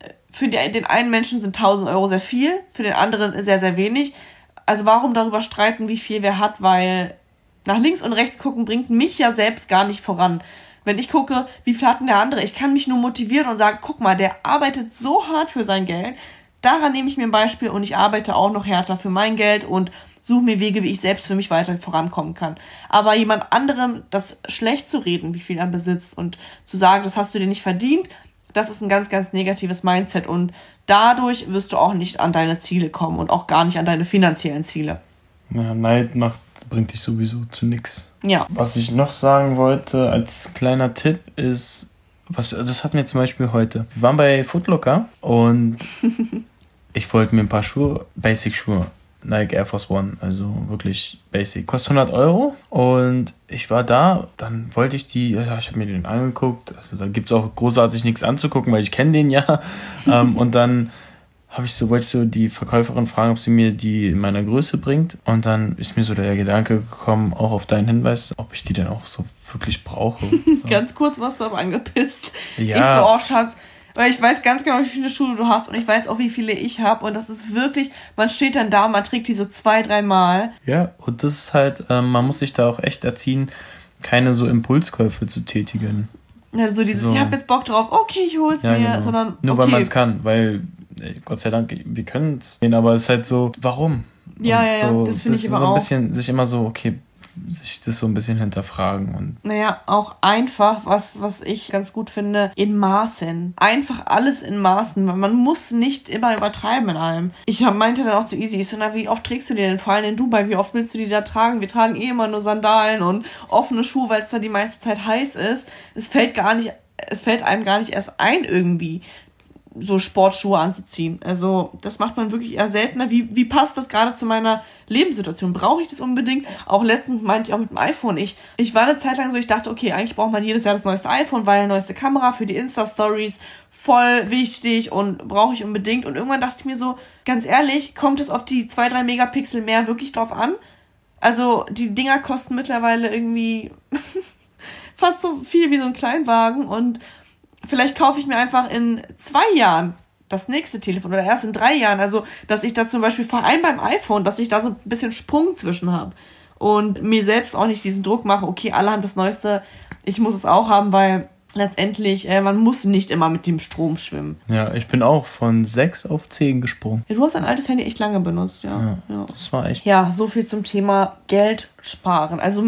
den einen Menschen sind 1.000 Euro sehr viel, für den anderen sehr, sehr wenig. Also warum darüber streiten, wie viel wer hat, weil nach links und rechts gucken bringt mich ja selbst gar nicht voran. Wenn ich gucke, wie viel hat denn der andere, ich kann mich nur motivieren und sagen, guck mal, der arbeitet so hart für sein Geld, daran nehme ich mir ein Beispiel und ich arbeite auch noch härter für mein Geld und suche mir Wege, wie ich selbst für mich weiter vorankommen kann. Aber jemand anderem das schlecht zu reden, wie viel er besitzt und zu sagen, das hast du dir nicht verdient, das ist ein ganz, ganz negatives Mindset und dadurch wirst du auch nicht an deine Ziele kommen und auch gar nicht an deine finanziellen Ziele. Ja, Neid bringt dich sowieso zu nix. Ja. Was ich noch sagen wollte als kleiner Tipp ist, das hatten wir zum Beispiel heute. Wir waren bei Foot Locker und ich wollte mir ein paar Basic-Schuhe, Nike Air Force One, also wirklich basic. Kostet 100 Euro und ich war da, dann wollte ich ich habe mir den angeguckt, also da gibt es auch großartig nichts anzugucken, weil ich kenne den ja. Und dann wollte ich so die Verkäuferin fragen, ob sie mir die in meiner Größe bringt. Und dann ist mir so der Gedanke gekommen, auch auf deinen Hinweis, ob ich die denn auch so wirklich brauche. So. Ganz kurz warst du aber angepisst. Ja. Ich so, Schatz, weil ich weiß ganz genau, wie viele Schuhe du hast und ich weiß auch, wie viele ich habe. Und das ist wirklich, man steht dann da und man trägt die so 2-3 Mal. Ja, und das ist halt, man muss sich da auch echt erziehen, keine so Impulskäufe zu tätigen. Also ich habe jetzt Bock drauf, okay, ich hol's mir, genau. Sondern nur weil man es kann, weil Gott sei Dank, wir können es, aber es ist halt so, warum? Ja, das finde ich immer so ein auch. Bisschen, sich immer so, sich das so ein bisschen hinterfragen. Und naja, auch einfach, was ich ganz gut finde, in Maßen. Einfach alles in Maßen, weil man muss nicht immer übertreiben in allem. Ich meinte dann auch zu Easy, wie oft trägst du die denn, vor allem in Dubai, wie oft willst du die da tragen? Wir tragen immer nur Sandalen und offene Schuhe, weil es da die meiste Zeit heiß ist. Es fällt einem gar nicht erst ein, irgendwie so Sportschuhe anzuziehen. Also das macht man wirklich eher seltener. Wie passt das gerade zu meiner Lebenssituation? Brauche ich das unbedingt? Auch letztens meinte ich auch mit dem iPhone. Ich war eine Zeit lang so, ich dachte, okay, eigentlich braucht man jedes Jahr das neueste iPhone, weil neueste Kamera für die Insta-Stories voll wichtig und brauche ich unbedingt. Und irgendwann dachte ich mir so, ganz ehrlich, kommt es auf die 2-3 Megapixel mehr wirklich drauf an? Also die Dinger kosten mittlerweile irgendwie fast so viel wie so ein Kleinwagen und vielleicht kaufe ich mir einfach in 2 Jahren das nächste Telefon oder erst in 3 Jahren. Also, dass ich da zum Beispiel vor allem beim iPhone, dass ich da so ein bisschen Sprung zwischen habe. Und mir selbst auch nicht diesen Druck mache, okay, alle haben das Neueste, ich muss es auch haben, weil letztendlich, man muss nicht immer mit dem Strom schwimmen. Ja, ich bin auch von 6 auf 10 gesprungen. Ja, du hast dein altes Handy echt lange benutzt, ja. Das war echt... Ja, so viel zum Thema Geld sparen. Also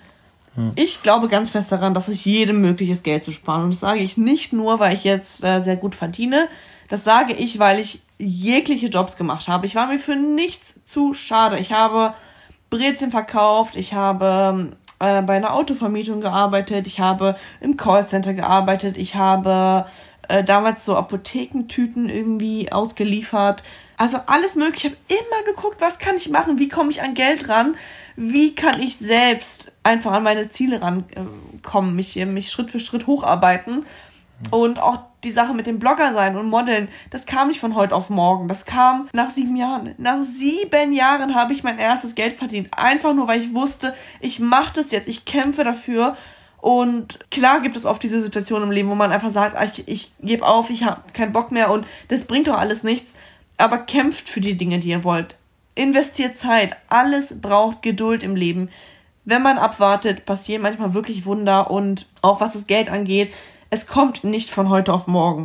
ich glaube ganz fest daran, dass es jedem möglich ist, Geld zu sparen. Und das sage ich nicht nur, weil ich jetzt sehr gut verdiene. Das sage ich, weil ich jegliche Jobs gemacht habe. Ich war mir für nichts zu schade. Ich habe Brezeln verkauft, ich habe bei einer Autovermietung gearbeitet, ich habe im Callcenter gearbeitet, ich habe damals so Apothekentüten irgendwie ausgeliefert. Also alles mögliche. Ich habe immer geguckt, was kann ich machen, wie komme ich an Geld ran, wie kann ich selbst einfach an meine Ziele rankommen, mich Schritt für Schritt hocharbeiten. Und auch die Sache mit dem Blogger sein und Modeln, das kam nicht von heute auf morgen. Das kam nach 7 Jahren. Nach 7 Jahren habe ich mein erstes Geld verdient. Einfach nur, weil ich wusste, ich mache das jetzt, ich kämpfe dafür. Und klar gibt es oft diese Situation im Leben, wo man einfach sagt, ich gebe auf, ich habe keinen Bock mehr und das bringt doch alles nichts. Aber kämpft für die Dinge, die ihr wollt. Investiert Zeit. Alles braucht Geduld im Leben. Wenn man abwartet, passieren manchmal wirklich Wunder. Und auch was das Geld angeht, es kommt nicht von heute auf morgen.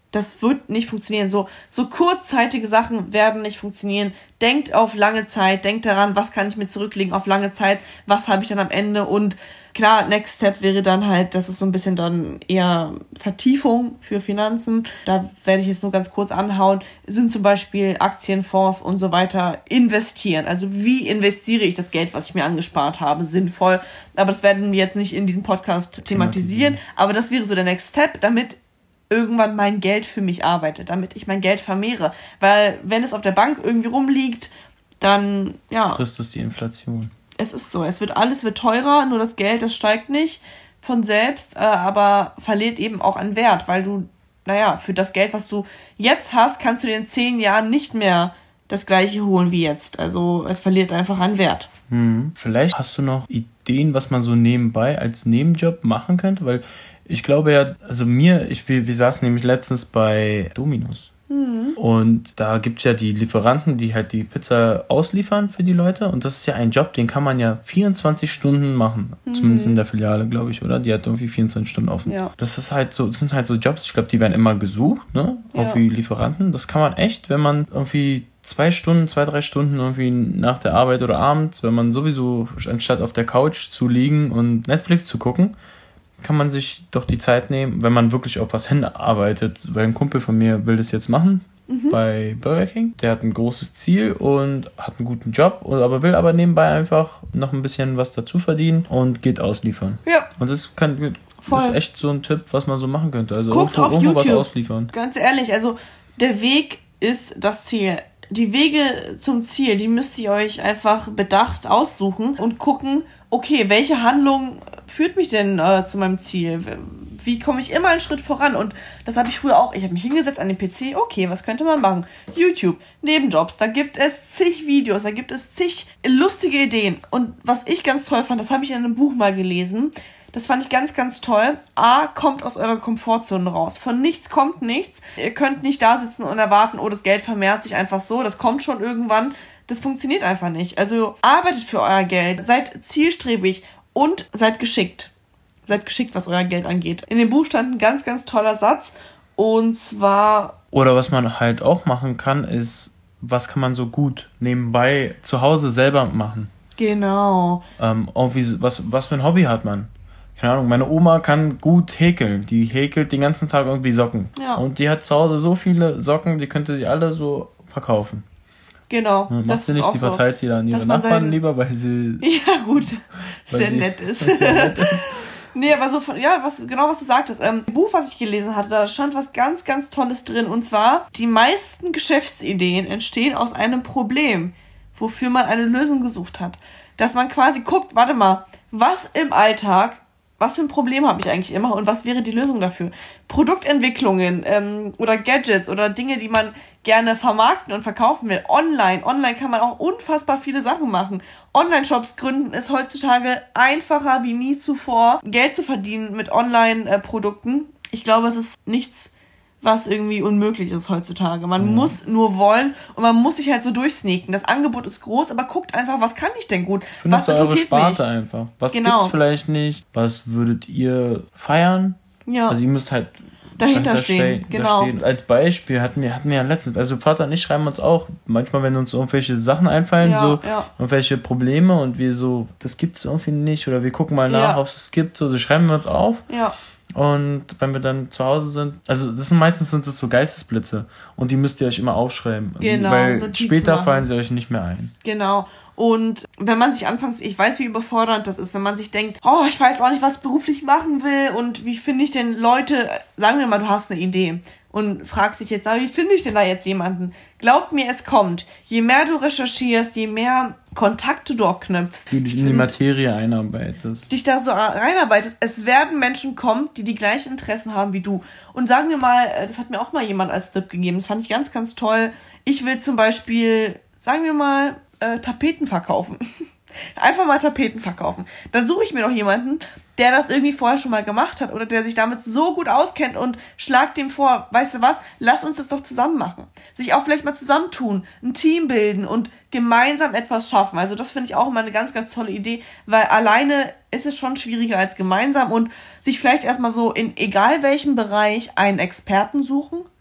das wird nicht funktionieren. So kurzzeitige Sachen werden nicht funktionieren. Denkt auf lange Zeit, denkt daran, was kann ich mir zurücklegen auf lange Zeit, was habe ich dann am Ende und klar, Next Step wäre dann halt, das ist so ein bisschen dann eher Vertiefung für Finanzen. Da werde ich jetzt nur ganz kurz anhauen, sind zum Beispiel Aktienfonds und so weiter investieren. Also wie investiere ich das Geld, was ich mir angespart habe, sinnvoll. Aber das werden wir jetzt nicht in diesem Podcast thematisieren. Aber das wäre so der Next Step, damit irgendwann mein Geld für mich arbeitet, damit ich mein Geld vermehre. Weil wenn es auf der Bank irgendwie rumliegt, dann, ja. Frisst es die Inflation. Es ist so, alles wird teurer, nur das Geld, das steigt nicht von selbst, aber verliert eben auch an Wert, weil du, für das Geld, was du jetzt hast, kannst du dir in 10 Jahren nicht mehr das Gleiche holen wie jetzt. Also es verliert einfach an Wert. Vielleicht hast du noch Ideen, was man so nebenbei als Nebenjob machen könnte, weil ich glaube ja, also wir saßen nämlich letztens bei Domino's. Und da gibt's ja die Lieferanten, die halt die Pizza ausliefern für die Leute. Und das ist ja ein Job, den kann man ja 24 Stunden machen. Zumindest in der Filiale, glaube ich, oder? Die hat irgendwie 24 Stunden offen. Ja. Das sind halt so Jobs, ich glaube, die werden immer gesucht, ne? Auch wie Lieferanten. Das kann man echt, wenn man irgendwie 2, 3 Stunden irgendwie nach der Arbeit oder abends, wenn man sowieso, anstatt auf der Couch zu liegen und Netflix zu gucken, kann man sich doch die Zeit nehmen, wenn man wirklich auf was hinarbeitet. Weil ein Kumpel von mir will das jetzt machen bei Burger King. Der hat ein großes Ziel und hat einen guten Job, will aber nebenbei einfach noch ein bisschen was dazu verdienen und geht ausliefern. Ja. Und das ist echt so ein Tipp, was man so machen könnte. Also irgendwo was ausliefern. Ganz ehrlich, also der Weg ist das Ziel. Die Wege zum Ziel, die müsst ihr euch einfach bedacht aussuchen und gucken, okay, welche Handlung führt mich denn zu meinem Ziel? Wie komme ich immer einen Schritt voran? Und das habe ich früher auch. Ich habe mich hingesetzt an den PC. Okay, was könnte man machen? YouTube, Nebenjobs. Da gibt es zig Videos. Da gibt es zig lustige Ideen. Und was ich ganz toll fand, das habe ich in einem Buch mal gelesen. Das fand ich ganz, ganz toll. Kommt aus eurer Komfortzone raus. Von nichts kommt nichts. Ihr könnt nicht da sitzen und erwarten, das Geld vermehrt sich einfach so. Das kommt schon irgendwann. Das funktioniert einfach nicht. Also arbeitet für euer Geld. Seid zielstrebig und seid geschickt. Seid geschickt, was euer Geld angeht. In dem Buch stand ein ganz, ganz toller Satz. Und zwar... Oder was man halt auch machen kann, ist, was kann man so gut nebenbei zu Hause selber machen? Genau. Was für ein Hobby hat man? Keine Ahnung, meine Oma kann gut häkeln. Die häkelt den ganzen Tag irgendwie Socken. Ja. Und die hat zu Hause so viele Socken, die könnte sie alle so verkaufen. Genau. Macht sie nicht, die verteilt sie dann an ihre Nachbarn lieber, weil sie... Ja, gut. Sehr nett ist. Nee, aber so, was du sagtest. Im Buch, was ich gelesen hatte, da stand was ganz, ganz Tolles drin. Und zwar, die meisten Geschäftsideen entstehen aus einem Problem, wofür man eine Lösung gesucht hat. Dass man quasi guckt, warte mal, was im Alltag, was für ein Problem habe ich eigentlich immer und was wäre die Lösung dafür? Produktentwicklungen oder Gadgets oder Dinge, die man gerne vermarkten und verkaufen will. Online kann man auch unfassbar viele Sachen machen. Online-Shops gründen ist heutzutage einfacher wie nie zuvor, Geld zu verdienen mit Online-Produkten. Ich glaube, es ist nichts, was irgendwie unmöglich ist heutzutage. Man muss nur wollen und man muss sich halt so durchsneaken. Das Angebot ist groß, aber guckt einfach, was kann ich denn gut? Was interessiert mich? Sparte einfach. Was gibt's vielleicht nicht? Was würdet ihr feiern? Ja. Also ihr müsst halt dahinter stehen. Genau. Als Beispiel hatten wir ja letztens, also Vater und ich schreiben uns auch manchmal, wenn uns irgendwelche Sachen einfallen, irgendwelche Probleme und wir so, das gibt's irgendwie nicht oder wir gucken mal nach, ob es gibt, so schreiben wir uns auf. Ja. Und wenn wir dann zu Hause sind, also meistens sind das so Geistesblitze und die müsst ihr euch immer aufschreiben, weil Notizen später machen. Fallen sie euch nicht mehr ein. Genau. Und wenn man sich anfangs, ich weiß, wie überfordernd das ist, wenn man sich denkt, ich weiß auch nicht, was ich beruflich machen will und wie finde ich denn Leute, sagen wir mal, du hast eine Idee und fragst dich jetzt, wie finde ich denn da jetzt jemanden? Glaubt mir, es kommt. Je mehr du recherchierst, je mehr Kontakte du auch knüpfst. Du dich in die Materie einarbeitest. Dich da so reinarbeitest. Es werden Menschen kommen, die die gleichen Interessen haben wie du. Und sagen wir mal, das hat mir auch mal jemand als Tipp gegeben, das fand ich ganz, ganz toll. Ich will zum Beispiel, sagen wir mal, Tapeten verkaufen. Einfach mal Tapeten verkaufen. Dann suche ich mir noch jemanden, der das irgendwie vorher schon mal gemacht hat oder der sich damit so gut auskennt und schlag dem vor, weißt du was, lass uns das doch zusammen machen. Sich auch vielleicht mal zusammentun, ein Team bilden und gemeinsam etwas schaffen. Also das finde ich auch immer eine ganz, ganz tolle Idee, weil alleine ist es schon schwieriger als gemeinsam und sich vielleicht erstmal so in egal welchem Bereich einen Experten suchen,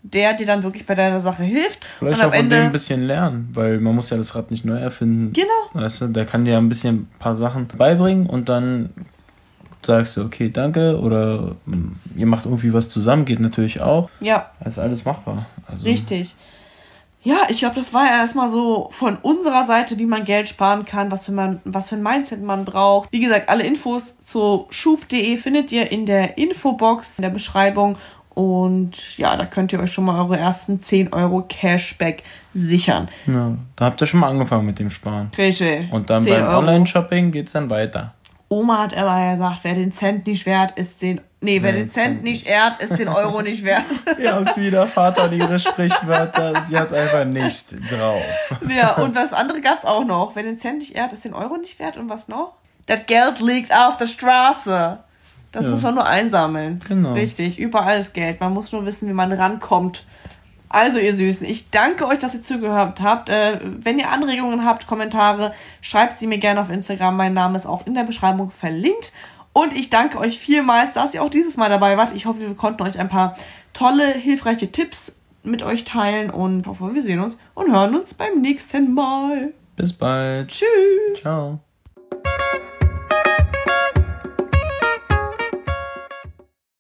der dir dann wirklich bei deiner Sache hilft. Vielleicht und auch von dem ein bisschen lernen, weil man muss ja das Rad nicht neu erfinden. Genau. Weißt du, der kann dir ein paar Sachen beibringen und dann sagst du, okay, danke, oder ihr macht irgendwie was zusammen, geht natürlich auch. Ja. Das ist alles machbar. Also, richtig. Ja, ich glaube, das war ja erstmal so von unserer Seite, wie man Geld sparen kann, was für ein Mindset man braucht. Wie gesagt, alle Infos zu schub.de findet ihr in der Infobox, in der Beschreibung. Und ja, da könnt ihr euch schon mal eure ersten 10 Euro Cashback sichern. Ja, da habt ihr schon mal angefangen mit dem Sparen. Richtig. Und dann beim Online-Shopping geht's dann weiter. Oma hat immer gesagt, wer den Cent nicht wert, ist den... Nee, wer den Cent nicht ehrt, ist den Euro nicht wert. Wir haben es wieder, Vater und ihre Sprichwörter, sie hat es einfach nicht drauf. Ja, und das andere gab's auch noch. Wer den Cent nicht ehrt, ist den Euro nicht wert. Und was noch? Das Geld liegt auf der Straße. Das muss man nur einsammeln. Genau. Richtig, überall ist Geld. Man muss nur wissen, wie man rankommt. Also, ihr Süßen, ich danke euch, dass ihr zugehört habt. Wenn ihr Anregungen habt, Kommentare, schreibt sie mir gerne auf Instagram. Mein Name ist auch in der Beschreibung verlinkt. Und ich danke euch vielmals, dass ihr auch dieses Mal dabei wart. Ich hoffe, wir konnten euch ein paar tolle, hilfreiche Tipps mit euch teilen. Und hoffe, wir sehen uns und hören uns beim nächsten Mal. Bis bald. Tschüss. Ciao.